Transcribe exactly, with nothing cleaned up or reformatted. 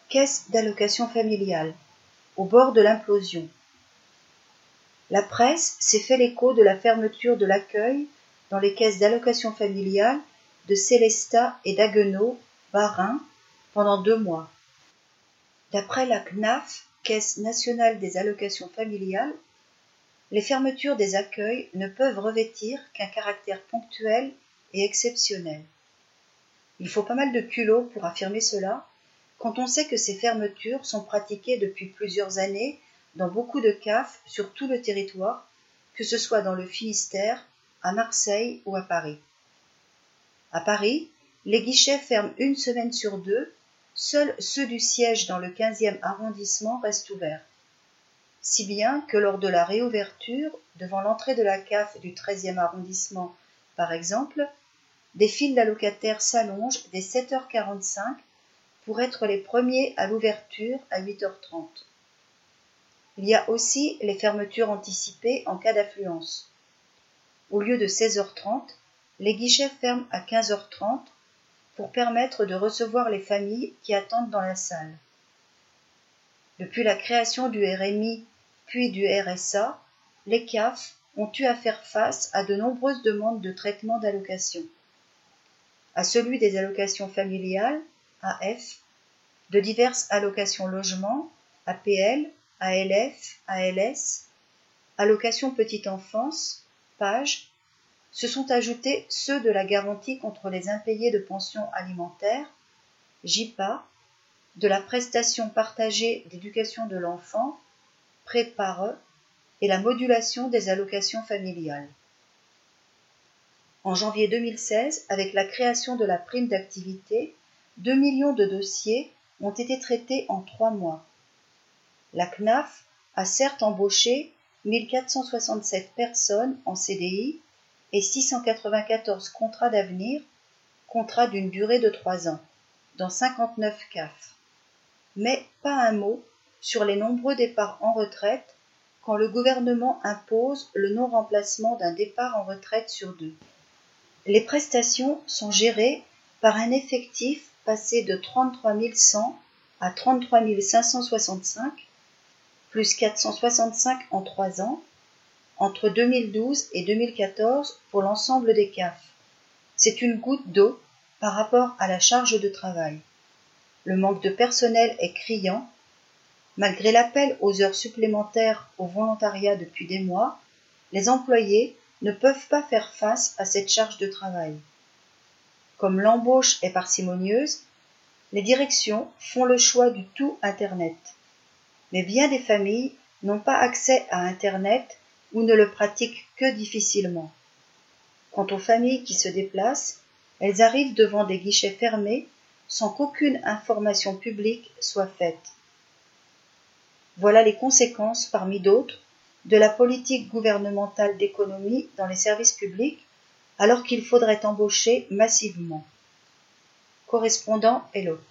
Caisse d'allocation familiale, au bord de l'implosion. La presse s'est fait l'écho de la fermeture de l'accueil dans les caisses d'allocation familiale de Sélestat et d'Haguenau, Bas-Rhin, pendant deux mois. D'après la C N A F, Caisse nationale des allocations familiales, les fermetures des accueils ne peuvent revêtir qu'un caractère ponctuel et exceptionnel. Il faut pas mal de culot pour affirmer cela, quand on sait que ces fermetures sont pratiquées depuis plusieurs années dans beaucoup de C A F sur tout le territoire, que ce soit dans le Finistère, à Marseille ou à Paris. À Paris, les guichets ferment une semaine sur deux, seuls ceux du siège dans le quinzième arrondissement restent ouverts. Si bien que lors de la réouverture, devant l'entrée de la C A F du treizième arrondissement, par exemple, des files d'allocataires s'allongent dès sept heures quarante-cinq pour être les premiers à l'ouverture à huit heures trente. Il y a aussi les fermetures anticipées en cas d'affluence. Au lieu de seize heures trente, les guichets ferment à quinze heures trente pour permettre de recevoir les familles qui attendent dans la salle. Depuis la création du R M I puis du R S A, les C A F ont eu à faire face à de nombreuses demandes de traitement d'allocations. À celui des allocations familiales, A F, de diverses allocations logement, A P L, A L F, A L S, allocations petite enfance, P A G, se sont ajoutés ceux de la garantie contre les impayés de pensions alimentaires, J P A, de la prestation partagée d'éducation de l'enfant, Pré-P-A-R E, et la modulation des allocations familiales. En janvier deux mille seize, avec la création de la prime d'activité, deux millions de dossiers ont été traités en trois mois. La C N A F a certes embauché mille quatre cent soixante-sept personnes en C D I et six cent quatre-vingt-quatorze contrats d'avenir, contrats d'une durée de trois ans, dans cinquante-neuf C A F. Mais pas un mot sur les nombreux départs en retraite quand le gouvernement impose le non-remplacement d'un départ en retraite sur deux. Les prestations sont gérées par un effectif passé de trente-trois mille cent à trente-trois mille cinq cent soixante-cinq, plus quatre cent soixante-cinq en trois ans, entre deux mille douze et deux mille quatorze pour l'ensemble des C A F. C'est une goutte d'eau par rapport à la charge de travail. Le manque de personnel est criant. Malgré l'appel aux heures supplémentaires au volontariat depuis des mois, les employés ne peuvent pas faire face à cette charge de travail. Comme l'embauche est parcimonieuse, les directions font le choix du tout Internet. Mais bien des familles n'ont pas accès à Internet ou ne le pratiquent que difficilement. Quant aux familles qui se déplacent, elles arrivent devant des guichets fermés sans qu'aucune information publique soit faite. Voilà les conséquences, parmi d'autres, de la politique gouvernementale d'économie dans les services publics, alors qu'il faudrait embaucher massivement. Correspondant Hello.